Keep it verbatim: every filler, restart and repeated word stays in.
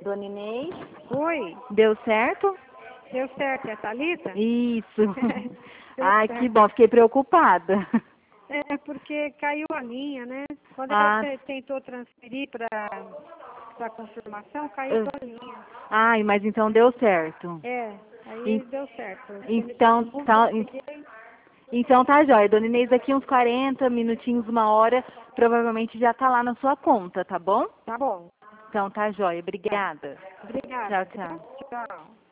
Dona Inês. Oi, Deu certo? deu certo, é a Thalita? Isso. Deu Ai, certo. que bom, fiquei preocupada. É porque caiu a linha, né? Quando Ah, ela te- tentou transferir para a confirmação, caiu ah, a linha. ai, mas então deu certo. É, aí En- deu certo. Então, tá, en- então tá jóia. Dona Inês, daqui uns quarenta minutinhos, uma hora, provavelmente já tá lá na sua conta, tá bom? Tá bom. Então tá jóia. Tá. Obrigada. Obrigada. Tchau, tchau. Tchau.